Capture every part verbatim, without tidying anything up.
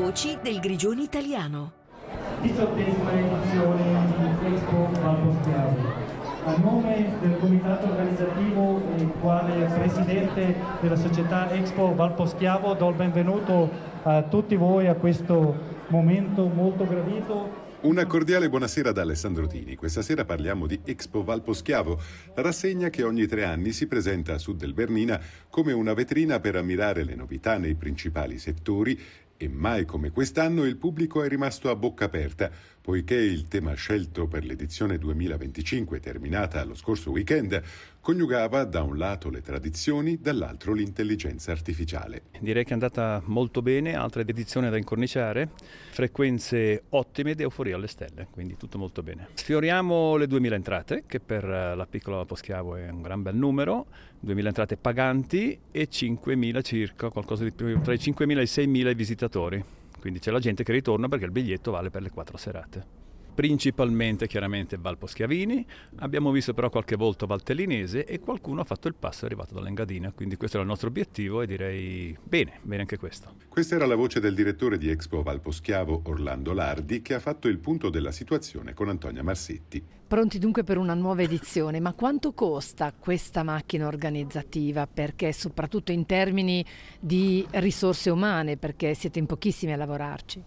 Voci del Grigione Italiano. diciottesima edizione di Expo Valposchiavo. A nome del comitato organizzativo e quale presidente della società Expo Valposchiavo do il benvenuto a tutti voi a questo momento molto gradito. Una cordiale buonasera da Alessandro Tini. Questa sera parliamo di Expo Valposchiavo, la rassegna che ogni tre anni si presenta a sud del Bernina come una vetrina per ammirare le novità nei principali settori, e mai come quest'anno il pubblico è rimasto a bocca aperta, poiché il tema scelto per l'edizione duemilaventicinque, terminata lo scorso weekend, coniugava da un lato le tradizioni, dall'altro l'intelligenza artificiale. Direi che è andata molto bene, altra edizione da incorniciare, frequenze ottime ed euforia alle stelle, quindi tutto molto bene. Sfioriamo le duemila entrate, che per la piccola Valposchiavo è un gran bel numero, duemila entrate paganti e cinquemila circa, qualcosa di più, tra i cinquemila e i seimila i visitatori. Quindi c'è la gente che ritorna perché il biglietto vale per le quattro serate. Principalmente chiaramente Valposchiavini, abbiamo visto però qualche volto valtellinese e qualcuno ha fatto il passo e è arrivato dall'Engadina, quindi questo era il nostro obiettivo e direi bene, bene anche questo. Questa era la voce del direttore di Expo Valposchiavo Orlando Lardi, che ha fatto il punto della situazione con Antonia Marsetti. Pronti dunque per una nuova edizione, ma quanto costa questa macchina organizzativa? Perché soprattutto in termini di risorse umane, perché siete in pochissimi a lavorarci.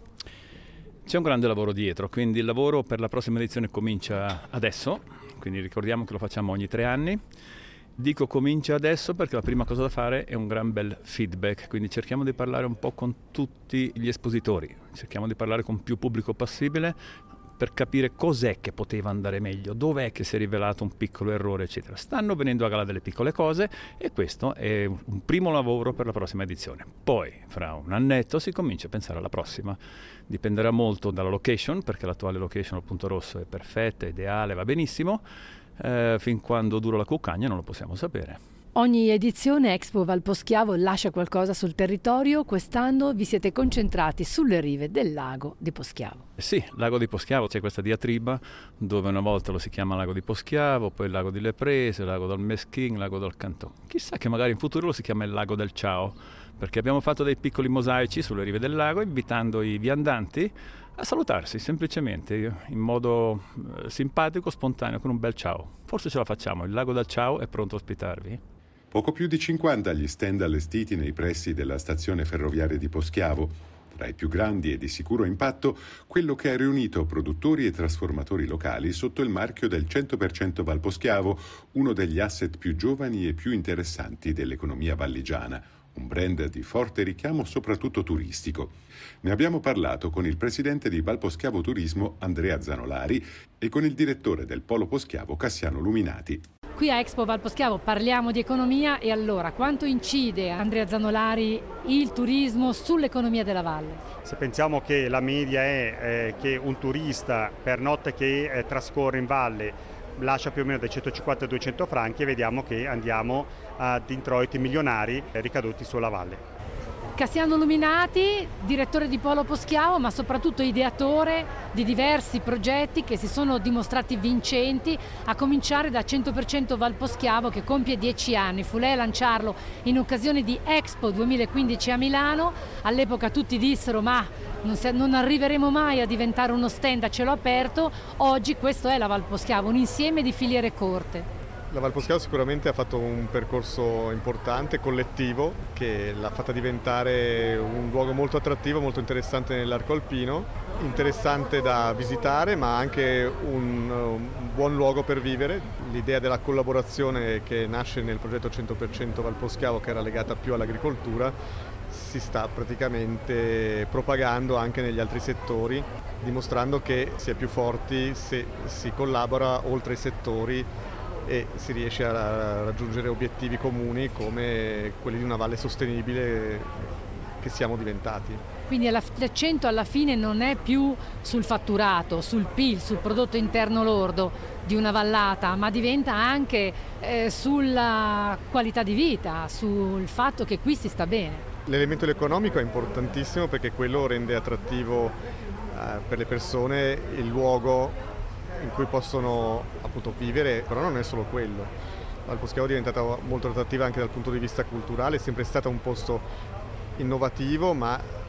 C'è un grande lavoro dietro, quindi il lavoro per la prossima edizione comincia adesso, quindi ricordiamo che lo facciamo ogni tre anni. Dico comincia adesso perché la prima cosa da fare è un gran bel feedback, quindi cerchiamo di parlare un po' con tutti gli espositori, cerchiamo di parlare con più pubblico possibile per capire cos'è che poteva andare meglio, dov'è che si è rivelato un piccolo errore, eccetera. Stanno venendo a galla delle piccole cose e questo è un primo lavoro per la prossima edizione. Poi, fra un annetto, si comincia a pensare alla prossima. Dipenderà molto dalla location, perché l'attuale location al Punto Rosso è perfetta, ideale, va benissimo. Eh, fin quando dura la cuccagna non lo possiamo sapere. Ogni edizione Expo Valposchiavo lascia qualcosa sul territorio. Quest'anno vi siete concentrati sulle rive del lago di Poschiavo. Sì, lago di Poschiavo, c'è questa diatriba dove una volta lo si chiama lago di Poschiavo, poi il lago di Le Prese, lago del Meschin, lago del Cantò. Chissà che magari in futuro lo si chiama il lago del Ciao, perché abbiamo fatto dei piccoli mosaici sulle rive del lago invitando i viandanti a salutarsi semplicemente in modo eh, simpatico, spontaneo, con un bel ciao. Forse ce la facciamo, il lago del Ciao è pronto a ospitarvi. Poco più di cinquanta gli stand allestiti nei pressi della stazione ferroviaria di Poschiavo. Tra i più grandi e di sicuro impatto, quello che ha riunito produttori e trasformatori locali sotto il marchio del cento per cento Valposchiavo, uno degli asset più giovani e più interessanti dell'economia valligiana, un brand di forte richiamo soprattutto turistico. Ne abbiamo parlato con il presidente di Valposchiavo Turismo, Andrea Zanolari, e con il direttore del Polo Poschiavo, Cassiano Luminati. Qui a Expo Valposchiavo parliamo di economia e allora quanto incide, Andrea Zanolari, il turismo sull'economia della valle? Se pensiamo che la media è eh, che un turista per notte che eh, trascorre in valle lascia più o meno dai centocinquanta ai duecento franchi, e vediamo che andiamo ad introiti milionari eh, ricaduti sulla valle. Cassiano Luminati, direttore di Polo Poschiavo, ma soprattutto ideatore di diversi progetti che si sono dimostrati vincenti, a cominciare da cento per cento Valposchiavo che compie dieci anni. Fu lei a lanciarlo in occasione di Expo duemilaquindici a Milano. All'epoca tutti dissero ma non, se, non arriveremo mai a diventare uno stand a cielo aperto. Oggi questo è la Valposchiavo, un insieme di filiere corte. La Valposchiavo sicuramente ha fatto un percorso importante, collettivo, che l'ha fatta diventare un luogo molto attrattivo, molto interessante nell'arco alpino, interessante da visitare ma anche un, un buon luogo per vivere. L'idea della collaborazione che nasce nel progetto cento per cento Valposchiavo, che era legata più all'agricoltura, si sta praticamente propagando anche negli altri settori, dimostrando che si è più forti se si collabora oltre i settori e si riesce a raggiungere obiettivi comuni come quelli di una valle sostenibile che siamo diventati. Quindi l'accento alla fine non è più sul fatturato, sul P I L, sul prodotto interno lordo di una vallata, ma diventa anche eh, sulla qualità di vita, sul fatto che qui si sta bene. L'elemento economico è importantissimo perché quello rende attrattivo eh, per le persone il luogo in cui possono appunto vivere, però non è solo quello. Valposchiavo è diventata molto attrattiva anche dal punto di vista culturale, è sempre stata un posto innovativo, ma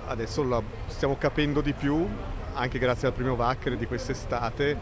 adesso la stiamo capendo di più, anche grazie al premio Wacker di quest'estate,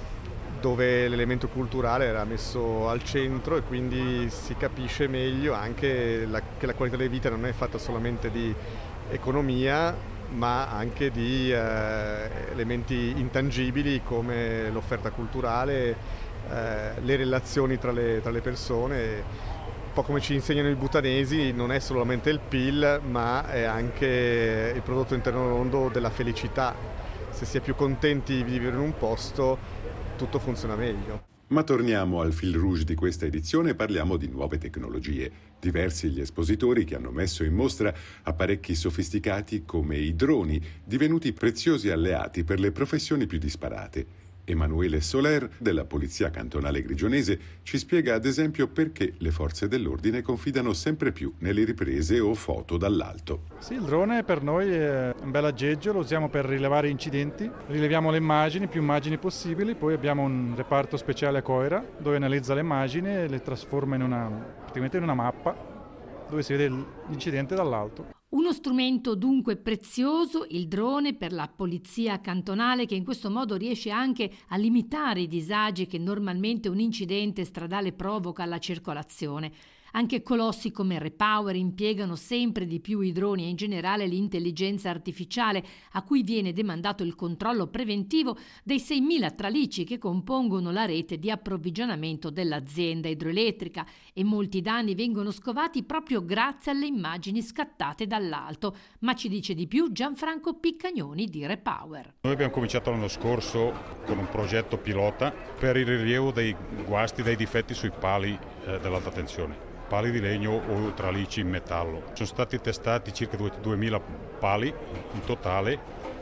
dove l'elemento culturale era messo al centro e quindi si capisce meglio anche la, che la qualità della vita non è fatta solamente di economia, ma anche di eh, elementi intangibili come l'offerta culturale, eh, le relazioni tra le, tra le persone. Un po' come ci insegnano i butanesi, non è solamente il P I L, ma è anche il prodotto interno lordo della felicità. Se si è più contenti di vivere in un posto, tutto funziona meglio. Ma torniamo al fil rouge di questa edizione e parliamo di nuove tecnologie. Diversi gli espositori che hanno messo in mostra apparecchi sofisticati come i droni, divenuti preziosi alleati per le professioni più disparate. Emanuele Soler, della Polizia Cantonale Grigionese, ci spiega ad esempio perché le forze dell'ordine confidano sempre più nelle riprese o foto dall'alto. Sì, il drone per noi è un bel aggeggio, lo usiamo per rilevare incidenti, rileviamo le immagini, più immagini possibili, poi abbiamo un reparto speciale a Coira dove analizza le immagini e le trasforma in una, praticamente in una mappa dove si vede l'incidente dall'alto. Uno strumento dunque prezioso, il drone, per la polizia cantonale, che in questo modo riesce anche a limitare i disagi che normalmente un incidente stradale provoca alla circolazione. Anche colossi come Repower impiegano sempre di più i droni e in generale l'intelligenza artificiale, a cui viene demandato il controllo preventivo dei seimila tralicci che compongono la rete di approvvigionamento dell'azienda idroelettrica, e molti danni vengono scovati proprio grazie alle immagini scattate dall'alto. Ma ci dice di più Gianfranco Piccagnoni di Repower. Noi abbiamo cominciato l'anno scorso con un progetto pilota per il rilievo dei guasti, dei difetti sui pali eh, dell'alta tensione. Pali di legno o tralicci in metallo. Sono stati testati circa duemila pali in totale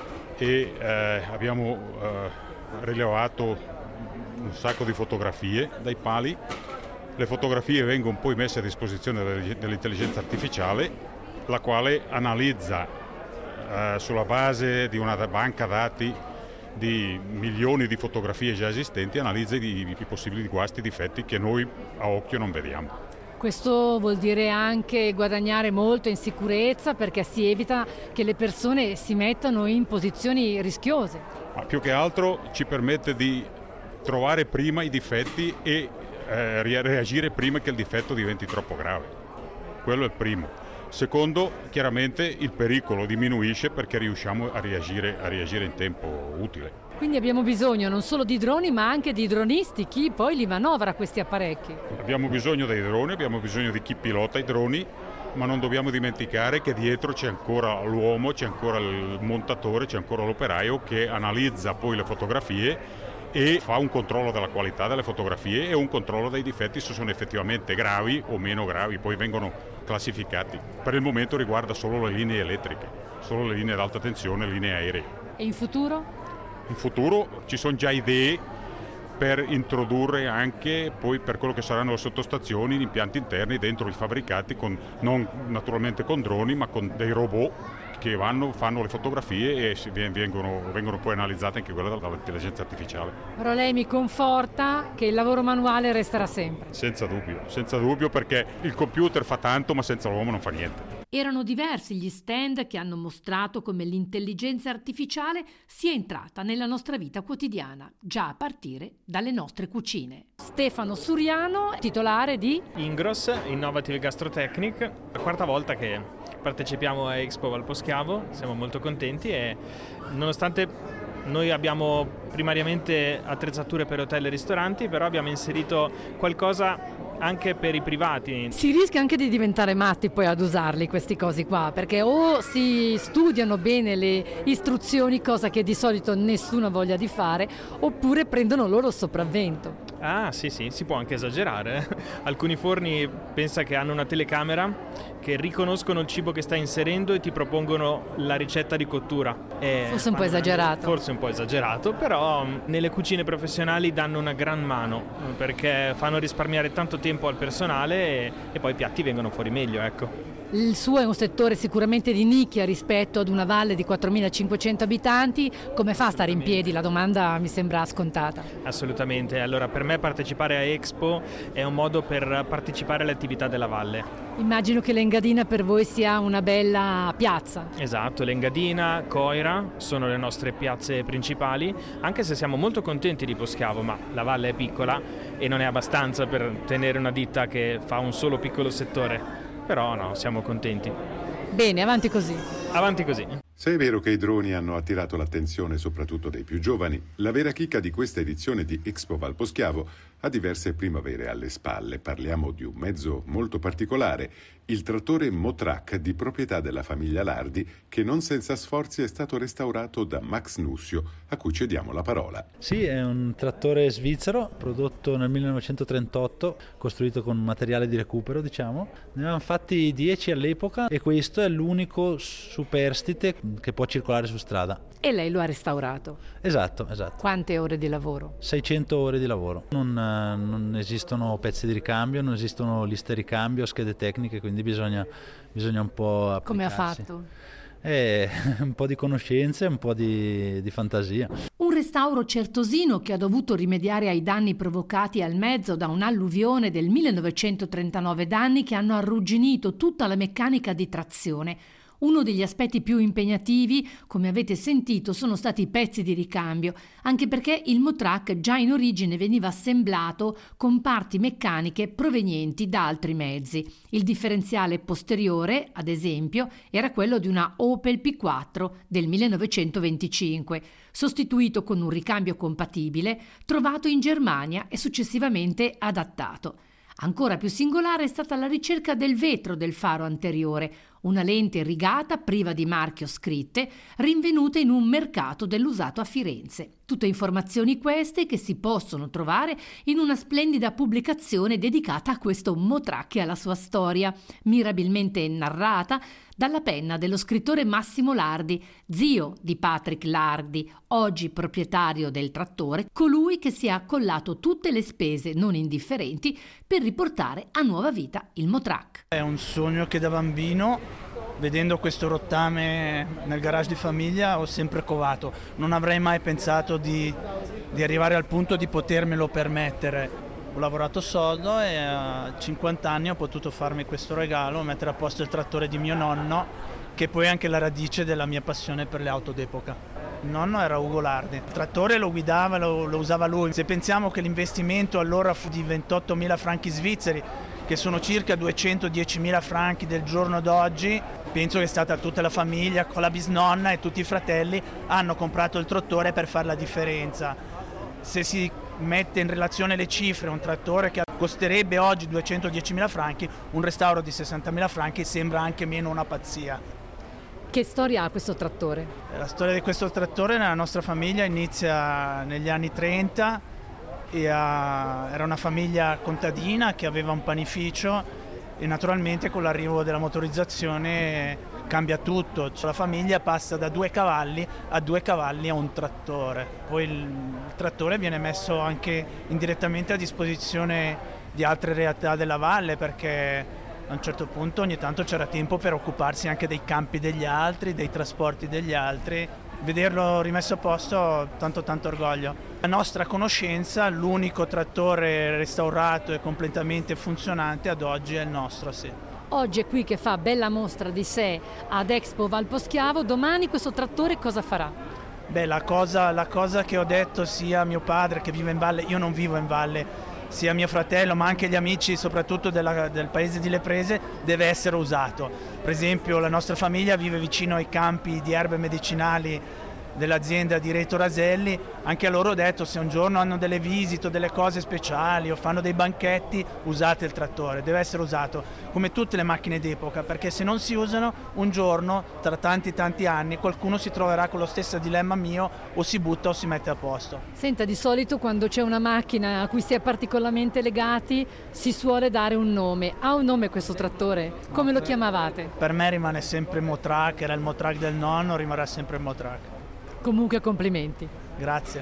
e eh, abbiamo eh, rilevato un sacco di fotografie dai pali. Le fotografie vengono poi messe a disposizione dell'intelligenza artificiale, la quale analizza eh, sulla base di una banca dati di milioni di fotografie già esistenti, analizza i, i possibili guasti e difetti che noi a occhio non vediamo. Questo vuol dire anche guadagnare molto in sicurezza, perché si evita che le persone si mettano in posizioni rischiose. Ma più che altro ci permette di trovare prima i difetti e eh, reagire prima che il difetto diventi troppo grave. Quello è il primo. Secondo, chiaramente il pericolo diminuisce perché riusciamo a reagire, a reagire in tempo utile. Quindi abbiamo bisogno non solo di droni ma anche di dronisti, chi poi li manovra questi apparecchi. Abbiamo bisogno dei droni, abbiamo bisogno di chi pilota i droni, ma non dobbiamo dimenticare che dietro c'è ancora l'uomo, c'è ancora il montatore, c'è ancora l'operaio che analizza poi le fotografie e fa un controllo della qualità delle fotografie e un controllo dei difetti se sono effettivamente gravi o meno gravi, poi vengono classificati. Per il momento riguarda solo le linee elettriche, solo le linee ad alta tensione, le linee aeree. E in futuro? In futuro ci sono già idee per introdurre anche poi per quello che saranno le sottostazioni, gli impianti interni dentro i fabbricati, con, non naturalmente con droni ma con dei robot che vanno, fanno le fotografie e si vengono, vengono poi analizzate anche quelle dall'intelligenza artificiale. Però lei mi conforta che il lavoro manuale resterà sempre. Senza dubbio, senza dubbio, perché il computer fa tanto ma senza l'uomo non fa niente. Erano diversi gli stand che hanno mostrato come l'intelligenza artificiale sia entrata nella nostra vita quotidiana, già a partire dalle nostre cucine. Stefano Suriano, titolare di Ingros, Innovative Gastrotechnic, la quarta volta che partecipiamo a Expo Valposchiavo, siamo molto contenti e nonostante noi abbiamo primariamente attrezzature per hotel e ristoranti, però abbiamo inserito qualcosa anche per i privati. Si rischia anche di diventare matti poi ad usarli questi cosi qua, perché o si studiano bene le istruzioni, cosa che di solito nessuno ha voglia di fare, oppure prendono loro sopravvento. Ah sì sì, si può anche esagerare. Alcuni forni pensa che hanno una telecamera che riconoscono il cibo che stai inserendo e ti propongono la ricetta di cottura. E forse un po' esagerato. Forse un po' esagerato, però nelle cucine professionali danno una gran mano perché fanno risparmiare tanto tempo al personale e, e poi i piatti vengono fuori meglio, ecco. Il suo è un settore sicuramente di nicchia rispetto ad una valle di quattromilacinquecento abitanti. Come fa a stare in piedi? La domanda mi sembra scontata. Assolutamente. Allora, per me partecipare a Expo è un modo per partecipare alle attività della valle. Immagino che l'Engadina per voi sia una bella piazza. Esatto, l'Engadina, Coira sono le nostre piazze principali, anche se siamo molto contenti di Poschiavo, ma la valle è piccola e non è abbastanza per tenere una ditta che fa un solo piccolo settore. Però no, siamo contenti. Bene, avanti così. Avanti così. Se è vero che i droni hanno attirato l'attenzione soprattutto dei più giovani, la vera chicca di questa edizione di Expo Valposchiavo ha diverse primavere alle spalle. Parliamo di un mezzo molto particolare, il trattore Motrac di proprietà della famiglia Lardi, che non senza sforzi è stato restaurato da Max Nussio, a cui cediamo la parola. Sì, è un trattore svizzero prodotto nel millenovecentotrentotto, costruito con materiale di recupero, diciamo. Ne avevamo fatti dieci all'epoca e questo è l'unico superstite che può circolare su strada. E lei lo ha restaurato? Esatto, esatto. Quante ore di lavoro? seicento ore di lavoro. Non, non esistono pezzi di ricambio, non esistono liste di ricambio, schede tecniche, quindi bisogna, bisogna un po' applicarsi. Come ha fatto? Eh, un po' di conoscenze, un po' di, di fantasia. Un restauro certosino che ha dovuto rimediare ai danni provocati al mezzo da un'alluvione del millenovecentotrentanove, danni che hanno arrugginito tutta la meccanica di trazione. Uno degli aspetti più impegnativi, come avete sentito, sono stati i pezzi di ricambio, anche perché il Motrac già in origine veniva assemblato con parti meccaniche provenienti da altri mezzi. Il differenziale posteriore, ad esempio, era quello di una Opel P quattro del millenovecentoventicinque, sostituito con un ricambio compatibile trovato in Germania e successivamente adattato. Ancora più singolare è stata la ricerca del vetro del faro anteriore, una lente rigata priva di marchio scritte, rinvenuta in un mercato dell'usato a Firenze. Tutte informazioni queste che si possono trovare in una splendida pubblicazione dedicata a questo Motrac e alla sua storia, mirabilmente narrata dalla penna dello scrittore Massimo Lardi, zio di Patrick Lardi, oggi proprietario del trattore, colui che si è accollato tutte le spese non indifferenti per riportare a nuova vita il Motrac. È un sogno che da bambino, vedendo questo rottame nel garage di famiglia, ho sempre covato. Non avrei mai pensato di, di arrivare al punto di potermelo permettere. Ho lavorato sodo e a cinquanta anni ho potuto farmi questo regalo, mettere a posto il trattore di mio nonno, che poi è anche la radice della mia passione per le auto d'epoca. Il nonno era Ugo Lardi, il trattore lo guidava, lo, lo usava lui. Se pensiamo che l'investimento allora fu di ventottomila franchi svizzeri, che sono circa duecentodiecimila franchi del giorno d'oggi, penso che è stata tutta la famiglia con la bisnonna e tutti i fratelli hanno comprato il trattore per fare la differenza. Se si mette in relazione le cifre, un trattore che costerebbe oggi duecentodiecimila franchi, un restauro di sessantamila franchi sembra anche meno una pazzia. Che storia ha questo trattore? La storia di questo trattore nella nostra famiglia inizia negli anni trenta e ha, era una famiglia contadina che aveva un panificio e naturalmente con l'arrivo della motorizzazione cambia tutto, cioè la famiglia passa da due cavalli a due cavalli a un trattore. Poi il, il trattore viene messo anche indirettamente a disposizione di altre realtà della valle, perché a un certo punto ogni tanto c'era tempo per occuparsi anche dei campi degli altri, dei trasporti degli altri. Vederlo rimesso a posto, tanto tanto orgoglio. La nostra conoscenza, l'unico trattore restaurato e completamente funzionante ad oggi è il nostro, sì. Oggi è qui che fa bella mostra di sé ad Expo Valposchiavo, domani questo trattore cosa farà? Beh, la cosa, la cosa che ho detto sia a mio padre che vive in valle, io non vivo in valle, sia mio fratello ma anche gli amici soprattutto della, del paese di Le Prese, deve essere usato. Per esempio la nostra famiglia vive vicino ai campi di erbe medicinali dell'azienda di Reto Raselli, anche a loro ho detto se un giorno hanno delle visite o delle cose speciali o fanno dei banchetti, usate il trattore, deve essere usato come tutte le macchine d'epoca, perché se non si usano un giorno, tra tanti tanti anni, qualcuno si troverà con lo stesso dilemma mio, o si butta o si mette a posto. Senta, di solito quando c'è una macchina a cui si è particolarmente legati si suole dare un nome. Ha un nome questo trattore? Come lo chiamavate? Per me rimane sempre Motrac, era il Motrac del nonno, rimarrà sempre il Motrac. Comunque complimenti. Grazie.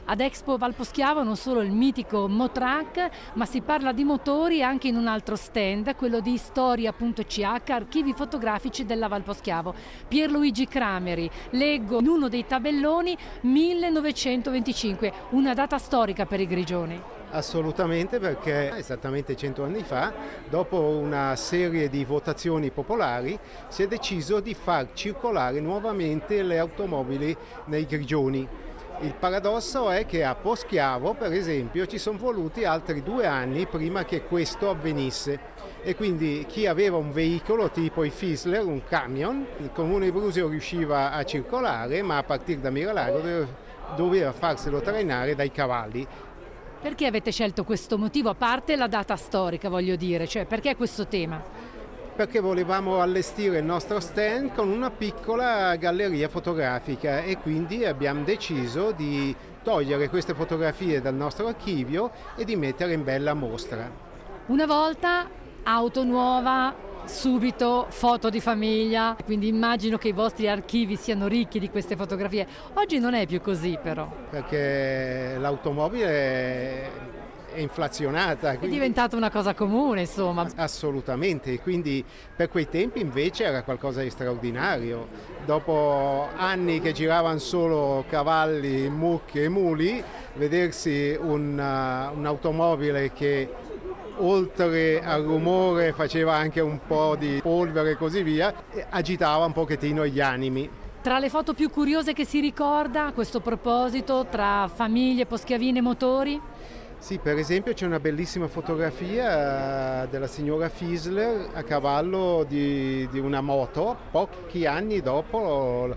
Ad Expo Valposchiavo non solo il mitico Motrack, ma si parla di motori anche in un altro stand, quello di storia punto c h, archivi fotografici della Valposchiavo. Pierluigi Crameri, leggo in uno dei tabelloni millenovecentoventicinque, una data storica per i Grigioni. Assolutamente, perché esattamente cento anni fa, dopo una serie di votazioni popolari, si è deciso di far circolare nuovamente le automobili nei Grigioni. Il paradosso è che a Poschiavo, per esempio, ci sono voluti altri due anni prima che questo avvenisse e quindi chi aveva un veicolo tipo i Fiesler, un camion, il Comune di Brusio riusciva a circolare, ma a partire da Miralago doveva farselo trainare dai cavalli. Perché avete scelto questo motivo, a parte la data storica, voglio dire, cioè perché questo tema? Perché volevamo allestire il nostro stand con una piccola galleria fotografica e quindi abbiamo deciso di togliere queste fotografie dal nostro archivio e di mettere in bella mostra. Una volta auto nuova, subito foto di famiglia, quindi immagino che i vostri archivi siano ricchi di queste fotografie. Oggi non è più così però. Perché l'automobile è... è inflazionata. È diventata una cosa comune, insomma. Assolutamente, quindi per quei tempi invece era qualcosa di straordinario. Dopo anni che giravano solo cavalli, mucche e muli, vedersi un, uh, un'automobile che oltre al rumore faceva anche un po' di polvere e così via, agitava un pochettino gli animi. Tra le foto più curiose che si ricorda a questo proposito, tra famiglie, poschiavine e motori? Sì, per esempio c'è una bellissima fotografia della signora Fiesler a cavallo di, di una moto, pochi anni dopo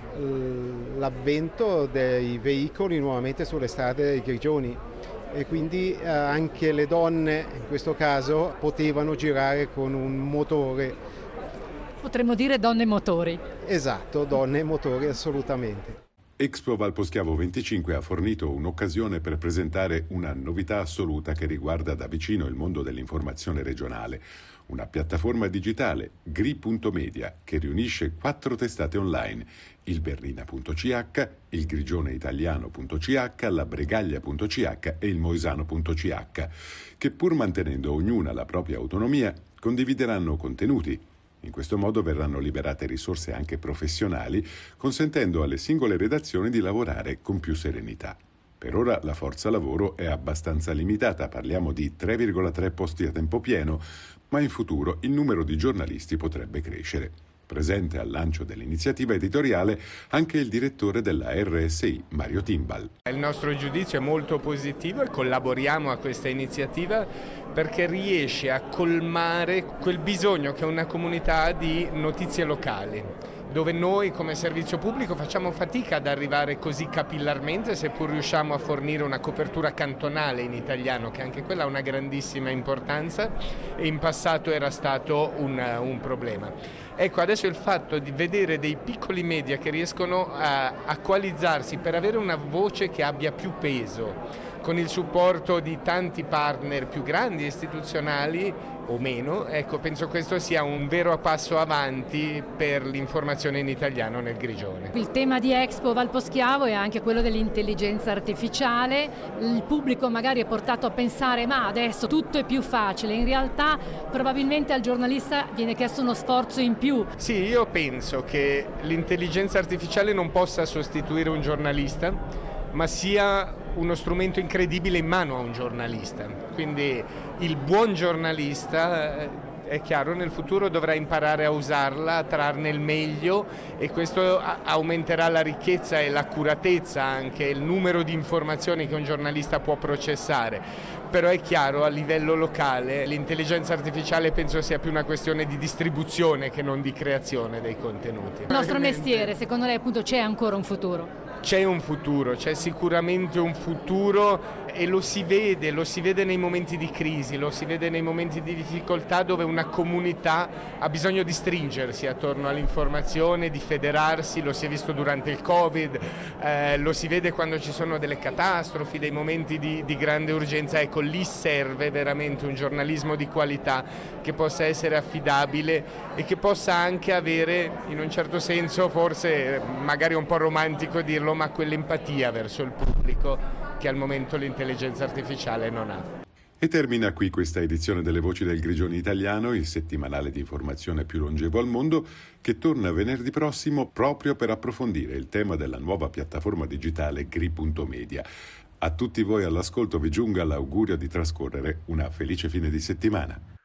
l'avvento dei veicoli nuovamente sulle strade dei Grigioni. E quindi eh, anche le donne, in questo caso, potevano girare con un motore. Potremmo dire donne motori. Esatto, donne e motori, assolutamente. Expo Valposchiavo venticinque ha fornito un'occasione per presentare una novità assoluta che riguarda da vicino il mondo dell'informazione regionale. Una piattaforma digitale, Gri punto media, che riunisce quattro testate online, il Berrina punto c h, il Grigione Italiano punto c h, la Bregaglia punto c h e il Moisano punto c h, che pur mantenendo ognuna la propria autonomia, condivideranno contenuti. In questo modo verranno liberate risorse anche professionali, consentendo alle singole redazioni di lavorare con più serenità. Per ora la forza lavoro è abbastanza limitata, parliamo di tre virgola tre posti a tempo pieno, ma in futuro il numero di giornalisti potrebbe crescere. Presente al lancio dell'iniziativa editoriale anche il direttore della R S I, Mario Timbal. Il nostro giudizio è molto positivo e collaboriamo a questa iniziativa perché riesce a colmare quel bisogno che una comunità ha di notizie locali, dove noi come servizio pubblico facciamo fatica ad arrivare così capillarmente, seppur riusciamo a fornire una copertura cantonale in italiano, che anche quella ha una grandissima importanza e in passato era stato un, un problema. Ecco, adesso il fatto di vedere dei piccoli media che riescono a, a coalizzarsi per avere una voce che abbia più peso, con il supporto di tanti partner più grandi istituzionali o meno, ecco, penso questo sia un vero passo avanti per l'informazione in italiano nel Grigione. Il tema di Expo Valposchiavo è anche quello dell'intelligenza artificiale. Il pubblico magari è portato a pensare ma adesso tutto è più facile, in realtà probabilmente al giornalista viene chiesto uno sforzo in più. Sì, io penso che l'intelligenza artificiale non possa sostituire un giornalista, ma sia uno strumento incredibile in mano a un giornalista. Quindi il buon giornalista, è chiaro, nel futuro dovrà imparare a usarla, a trarne il meglio, e questo aumenterà la ricchezza e l'accuratezza, anche il numero di informazioni che un giornalista può processare. Però è chiaro, a livello locale l'intelligenza artificiale penso sia più una questione di distribuzione che non di creazione dei contenuti. Il nostro mestiere, secondo lei, appunto, c'è ancora un futuro? C'è un futuro, c'è sicuramente un futuro e lo si vede, lo si vede nei momenti di crisi, lo si vede nei momenti di difficoltà dove una comunità ha bisogno di stringersi attorno all'informazione, di federarsi, lo si è visto durante il Covid, eh, lo si vede quando ci sono delle catastrofi, dei momenti di, di grande urgenza. Ecco, lì serve veramente un giornalismo di qualità che possa essere affidabile e che possa anche avere, in un certo senso, forse magari un po' romantico dirlo, solo, ma quell'empatia verso il pubblico che al momento l'intelligenza artificiale non ha. E termina qui questa edizione delle Voci del Grigioni Italiano, il settimanale di informazione più longevo al mondo, che torna venerdì prossimo proprio per approfondire il tema della nuova piattaforma digitale Gri punto media. A tutti voi all'ascolto vi giunga l'augurio di trascorrere una felice fine di settimana.